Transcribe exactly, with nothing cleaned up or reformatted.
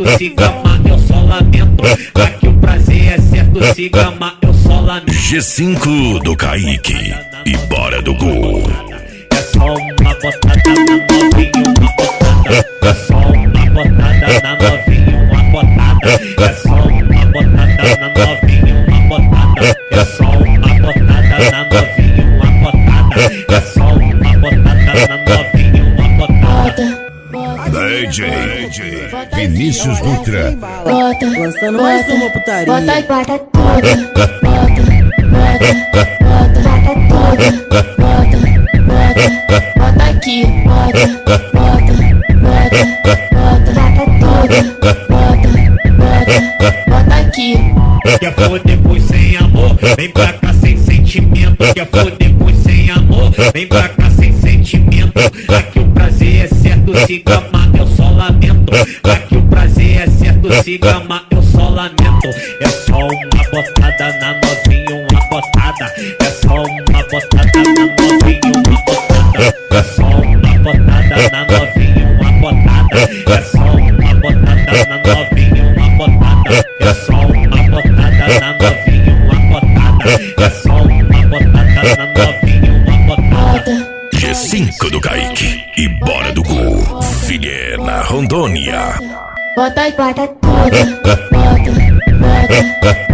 se gama, eu só lamento. Aqui o prazer é certo, se gama, eu só lamento. G cinco do Kaique e bora do gol. É só uma botada na novinha, uma botada. É só uma botada na novinha, uma botada. É só uma botada na novinha, uma botada. É só uma botada na novinha, uma botada. É só uma botada na novinha, uma botada. D J Vinícius Dutra. Bota, lançando mais uma putaria. Bota e bota toda, bota, bota, bota, bota, bota, bota, bota aqui, bota, bota, bota, bota, toda, bota, bota, bota aqui. Quer foder pois sem amor, vem pra cá sem sentimento. Quer foder pois sem amor, vem pra cá sem sentimento. Aqui o prazer é certo, se gama, eu só lamento. Aqui o prazer é certo, se gama, eu só lamento. É só uma botada na novinha, uma botada. É só uma botada na novinha, uma botada. É só uma botada na novinha, uma botada. É só uma botada na novinha, uma botada. É só uma botada na novinha, uma botada. É só uma botada na novinha, uma botada. G cinco do Kaique e bora do gol. Vilhena, Rondônia. Bota e bota toda, bota, bota,